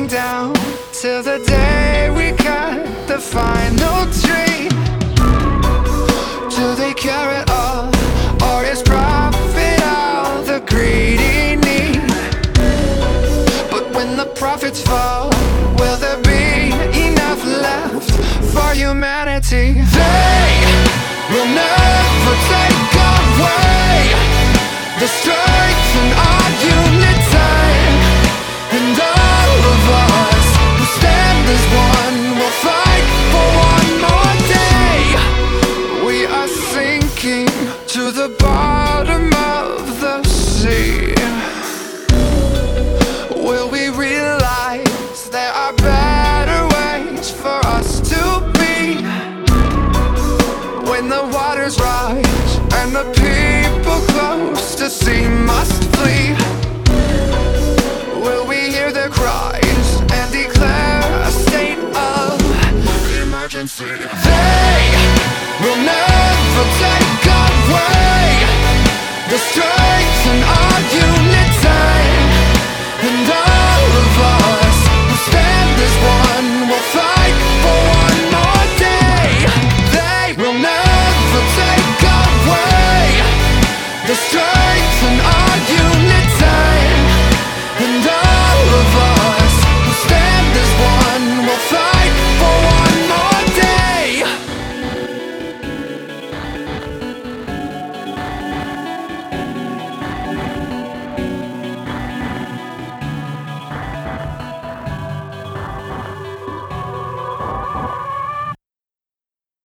down till the day we cut the final tree. Do they care at all, or is profit all the greedy need? But when the profits fall, will there be enough left for humanity? They will never take away the strength in our unity, and all of us who stand as one will fight for one more day. We are sinking to the bottom of the sea. Will we realize there are better ways for us to be? When the waters rise and the people close to sea must flee, will we hear their cries and declare a state of emergency?